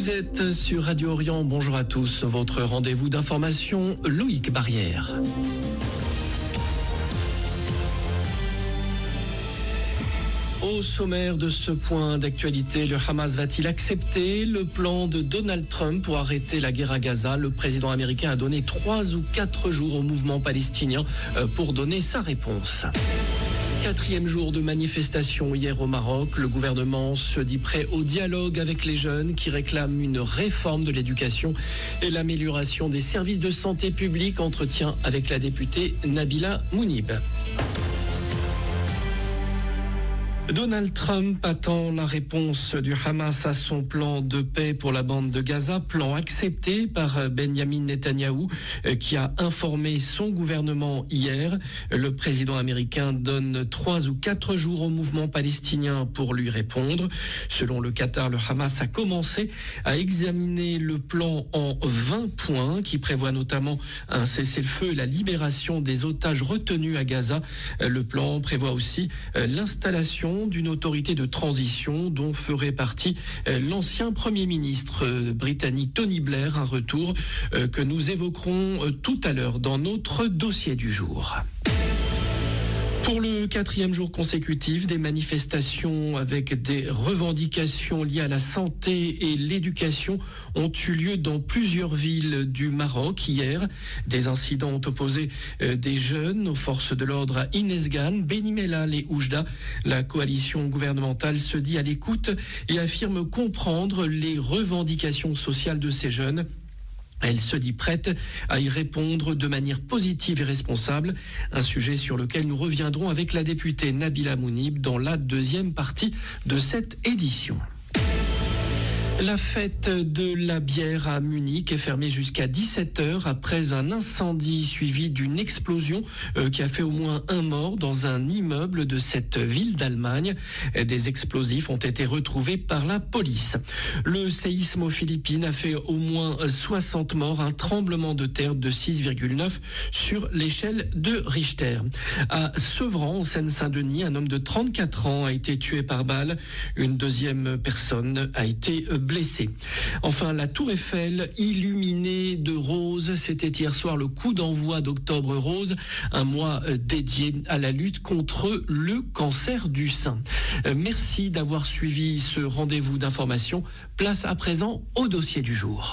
Vous êtes sur Radio Orient, bonjour à tous. Votre rendez-vous d'information, Loïc Barrière. Au sommaire de ce point d'actualité, le Hamas va-t-il accepter le plan de Donald Trump pour arrêter la guerre à Gaza? Le président américain a donné 3 ou 4 jours au mouvement palestinien pour donner sa réponse. 4e jour de manifestation hier au Maroc. Le gouvernement se dit prêt au dialogue avec les jeunes qui réclament une réforme de l'éducation et l'amélioration des services de santé publique. Entretien avec la députée Nabila Mounib. Donald Trump attend la réponse du Hamas à son plan de paix pour la bande de Gaza, plan accepté par Benjamin Netanyahou qui a informé son gouvernement hier. Le président américain donne 3 ou 4 jours au mouvement palestinien pour lui répondre. Selon le Qatar, le Hamas a commencé à examiner le plan en 20 points qui prévoit notamment un cessez-le-feu et la libération des otages retenus à Gaza. Le plan prévoit aussi l'installation d'une autorité de transition dont ferait partie l'ancien Premier ministre britannique Tony Blair, un retour que nous évoquerons tout à l'heure dans notre dossier du jour. Pour le 4e jour consécutif, des manifestations avec des revendications liées à la santé et l'éducation ont eu lieu dans plusieurs villes du Maroc hier. Des incidents ont opposé des jeunes aux forces de l'ordre à Inezgan, Beni Mellal et Oujda. La coalition gouvernementale se dit à l'écoute et affirme comprendre les revendications sociales de ces jeunes. Elle se dit prête à y répondre de manière positive et responsable, un sujet sur lequel nous reviendrons avec la députée Nabila Mounib dans la 2e partie de cette édition. La fête de la bière à Munich est fermée jusqu'à 17h après un incendie suivi d'une explosion qui a fait au moins un mort dans un immeuble de cette ville d'Allemagne. Des explosifs ont été retrouvés par la police. Le séisme aux Philippines a fait au moins 60 morts, un tremblement de terre de 6,9 sur l'échelle de Richter. À Sevran, en Seine-Saint-Denis, un homme de 34 ans a été tué par balle. Une 2e personne a été blessé. Enfin, la Tour Eiffel illuminée de rose, c'était hier soir le coup d'envoi d'Octobre Rose, un mois dédié à la lutte contre le cancer du sein. Merci d'avoir suivi ce rendez-vous d'information. Place à présent au dossier du jour.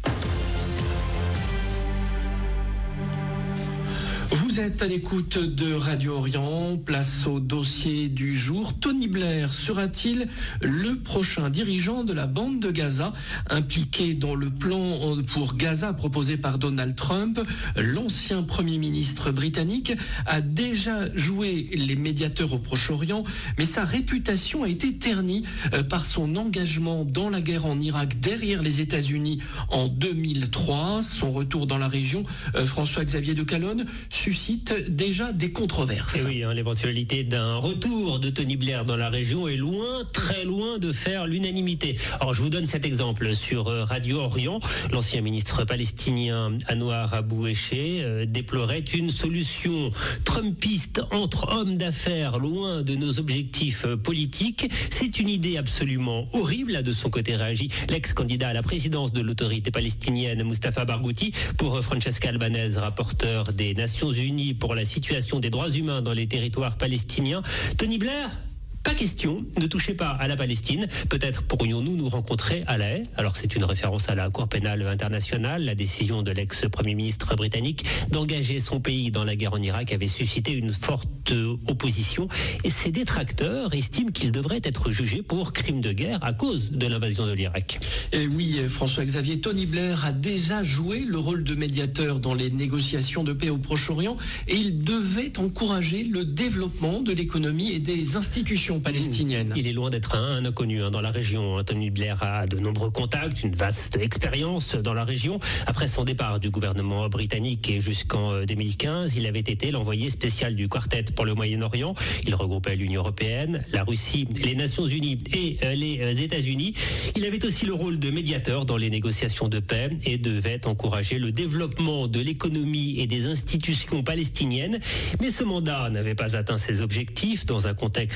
Vous êtes à l'écoute de Radio Orient, place au dossier du jour. Tony Blair sera-t-il le prochain dirigeant de la bande de Gaza impliqué dans le plan pour Gaza proposé par Donald Trump? L'ancien Premier ministre britannique a déjà joué les médiateurs au Proche-Orient, mais sa réputation a été ternie par son engagement dans la guerre en Irak derrière les États-Unis en 2003. Son retour dans la région, François-Xavier de Calonne, suscite déjà des controverses. Et oui, l'éventualité d'un retour de Tony Blair dans la région est loin, très loin de faire l'unanimité. Alors je vous donne cet exemple sur Radio Orient. L'ancien ministre palestinien Anouar Abou-Eché déplorait une solution trumpiste entre hommes d'affaires loin de nos objectifs politiques. C'est une idée absolument horrible, a de son côté réagi l'ex-candidat à la présidence de l'autorité palestinienne Mustapha Barghouti. Pour Francesca Albanese, rapporteur des Nations Unies pour la situation des droits humains dans les territoires palestiniens, Tony Blair, pas question, ne touchez pas à la Palestine. Peut-être pourrions-nous nous rencontrer à La Haye. Alors c'est une référence à la Cour pénale internationale. La décision de l'ex-premier ministre britannique d'engager son pays dans la guerre en Irak avait suscité une forte opposition. Et ses détracteurs estiment qu'il devrait être jugé pour crime de guerre à cause de l'invasion de l'Irak. Et oui, François-Xavier, Tony Blair a déjà joué le rôle de médiateur dans les négociations de paix au Proche-Orient et il devait encourager le développement de l'économie et des institutions palestinienne. Il est loin d'être un inconnu dans la région. Tony Blair a de nombreux contacts, une vaste expérience dans la région. Après son départ du gouvernement britannique et jusqu'en 2015, il avait été l'envoyé spécial du Quartet pour le Moyen-Orient. Il regroupait l'Union européenne, la Russie, les Nations unies et les États-Unis. Il avait aussi le rôle de médiateur dans les négociations de paix et devait encourager le développement de l'économie et des institutions palestiniennes. Mais ce mandat n'avait pas atteint ses objectifs dans un contexte de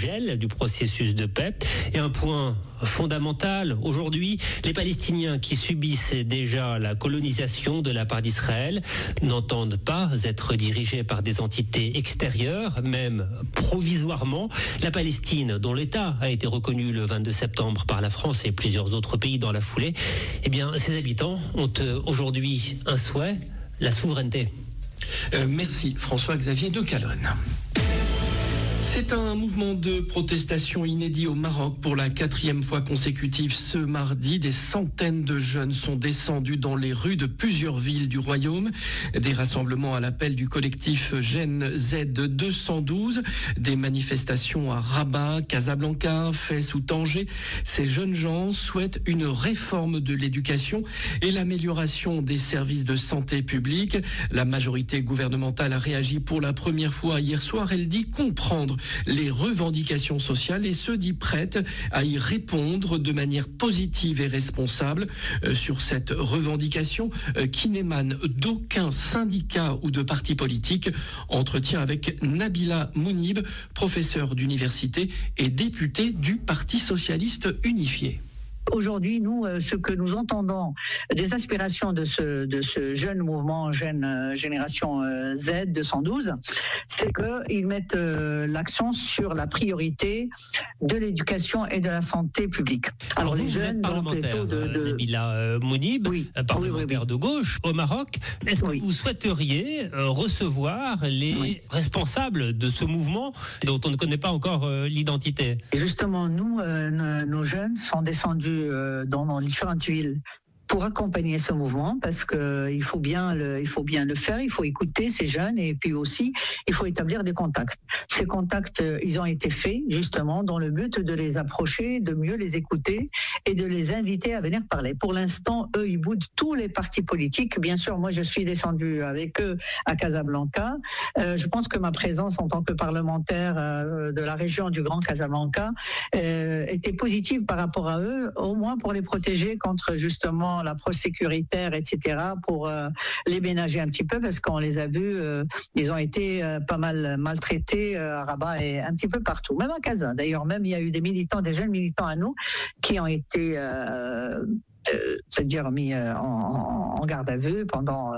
gel du processus de paix. Et un point fondamental, aujourd'hui, les Palestiniens qui subissent déjà la colonisation de la part d'Israël n'entendent pas être dirigés par des entités extérieures, même provisoirement. La Palestine, dont l'État a été reconnu le 22 septembre par la France et plusieurs autres pays dans la foulée, eh bien, ses habitants ont aujourd'hui un souhait, la souveraineté. Merci François-Xavier de Calonne. C'est un mouvement de protestation inédit au Maroc pour la 4e fois consécutive ce mardi. Des centaines de jeunes sont descendus dans les rues de plusieurs villes du royaume. Des rassemblements à l'appel du collectif Gen Z 212, des manifestations à Rabat, Casablanca, Fès ou Tanger. Ces jeunes gens souhaitent une réforme de l'éducation et l'amélioration des services de santé publique. La majorité gouvernementale a réagi pour la première fois hier soir. Elle dit comprendre les revendications sociales et se dit prête à y répondre de manière positive et responsable sur cette revendication qui n'émane d'aucun syndicat ou de parti politique. Entretien avec Nabila Mounib, professeur d'université et député du Parti socialiste unifié. Aujourd'hui, nous, ce que nous entendons des aspirations de ce jeune mouvement, Génération Z 212, c'est qu'ils mettent l'accent sur la priorité de l'éducation et de la santé publique. Alors vous êtes parlementaire, Nabila Mounib, parlementaire de gauche au Maroc. Est-ce que vous souhaiteriez recevoir les responsables de ce mouvement dont on ne connaît pas encore l'identité ? Et justement, nous, nos jeunes sont descendus dans différentes villes pour accompagner ce mouvement, parce que il faut bien le faire, il faut écouter ces jeunes et puis aussi il faut établir des contacts. Ces contacts, ils ont été faits justement dans le but de les approcher, de mieux les écouter et de les inviter à venir parler. Pour l'instant, eux, ils boudent tous les partis politiques. Bien sûr, moi, je suis descendu avec eux à Casablanca. Je pense que ma présence en tant que parlementaire de la région du Grand Casablanca était positive par rapport à eux, au moins pour les protéger contre justement l'approche sécuritaire, etc., pour les ménager un petit peu, parce qu'on les a vus, ils ont été pas mal maltraités à Rabat et un petit peu partout, même à Casa. D'ailleurs, même il y a eu des jeunes militants à nous qui ont été c'est-à-dire mis en garde à vue pendant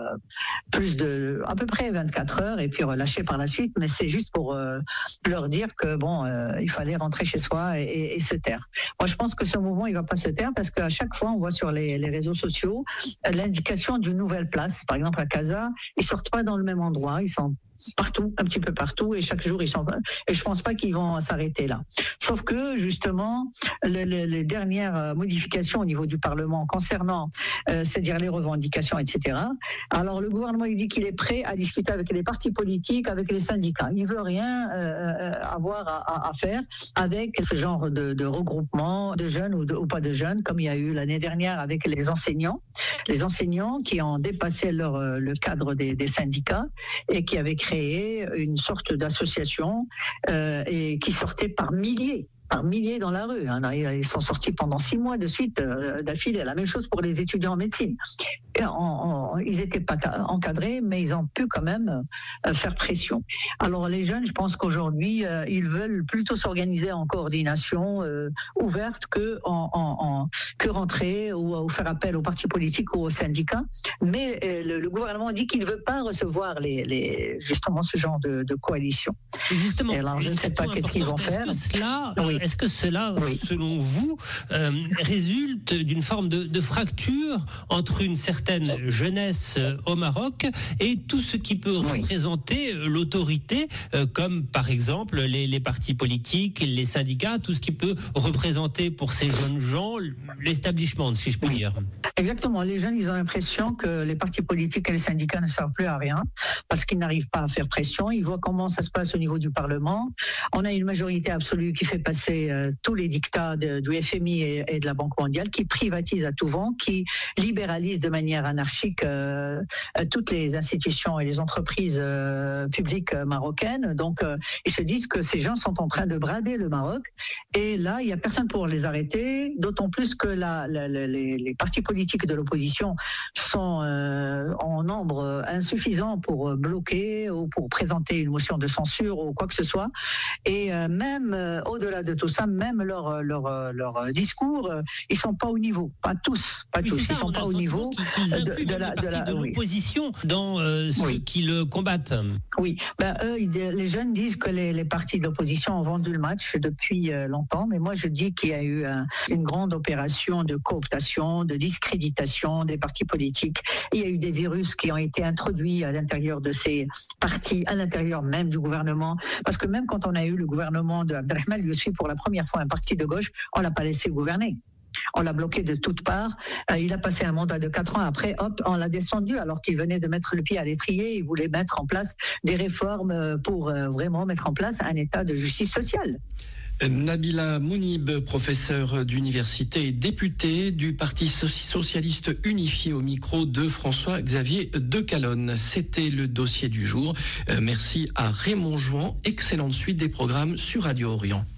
à peu près 24 heures et puis relâchés par la suite, mais c'est juste pour leur dire que il fallait rentrer chez soi et se taire. Moi, je pense que ce mouvement, il va pas se taire, parce qu'à chaque fois, on voit sur les réseaux sociaux l'indication d'une nouvelle place. Par exemple, à Casa, ils sortent pas dans le même endroit, ils sont partout, un petit peu partout, et chaque jour ils sont. Et je pense pas qu'ils vont s'arrêter là. Sauf que justement, les dernières modifications au niveau du Parlement concernant, c'est-à-dire les revendications, etc. Alors le gouvernement, il dit qu'il est prêt à discuter avec les partis politiques, avec les syndicats. Il veut rien avoir à faire avec ce genre de regroupement de jeunes ou pas de jeunes, comme il y a eu l'année dernière avec les enseignants qui ont dépassé le cadre des syndicats et qui avaient créé une sorte d'association et qui sortait par milliers dans la rue. Ils sont sortis pendant 6 mois de suite d'affilée. La même chose pour les étudiants en médecine. Et ils n'étaient pas encadrés, mais ils ont pu quand même faire pression. Alors les jeunes, je pense qu'aujourd'hui, ils veulent plutôt s'organiser en coordination ouverte que rentrer ou faire appel aux partis politiques ou aux syndicats. Mais le gouvernement dit qu'il ne veut pas recevoir justement ce genre de coalition. Justement, et alors je ne sais pas qu'est-ce qu'ils vont faire. Est-ce que cela, selon vous, résulte d'une forme de fracture entre une certaine jeunesse au Maroc et tout ce qui peut représenter l'autorité, comme par exemple les partis politiques, les syndicats, tout ce qui peut représenter pour ces jeunes gens l'establishment, si je puis dire. Exactement. Les jeunes, ils ont l'impression que les partis politiques et les syndicats ne servent plus à rien parce qu'ils n'arrivent pas à faire pression. Ils voient comment ça se passe au niveau du Parlement. On a une majorité absolue qui fait passer tous les dictats du FMI et de la Banque mondiale, qui privatise à tout vent, qui libéralise de manière manière anarchique toutes les institutions et les entreprises publiques marocaines. Donc, ils se disent que ces gens sont en train de brader le Maroc. Et là, il n'y a personne pour les arrêter, d'autant plus que les partis politiques de l'opposition sont en nombre insuffisant pour bloquer ou pour présenter une motion de censure ou quoi que ce soit. Et même au-delà de tout ça, même leur discours, ils sont pas au niveau. Pas tous, ils sont pas au niveau de l'opposition dans ceux qui le combattent. Oui, eux, les jeunes disent que les partis de l'opposition ont vendu le match depuis longtemps, mais moi je dis qu'il y a eu une grande opération de cooptation, de discréditation des partis politiques. Il y a eu des virus qui ont été introduits à l'intérieur de ces partis, à l'intérieur même du gouvernement, parce que même quand on a eu le gouvernement de Abdelrahman Yousfi pour la première fois un parti de gauche, on l'a pas laissé gouverner. On l'a bloqué de toutes parts. Il a passé un mandat de 4 ans. Après, hop, on l'a descendu alors qu'il venait de mettre le pied à l'étrier. Il voulait mettre en place des réformes pour vraiment mettre en place un état de justice sociale. Nabila Mounib, professeur d'université et députée du Parti socialiste unifié au micro de François-Xavier Decalonne. C'était le dossier du jour. Merci à Raymond Jouan. Excellente suite des programmes sur Radio Orient.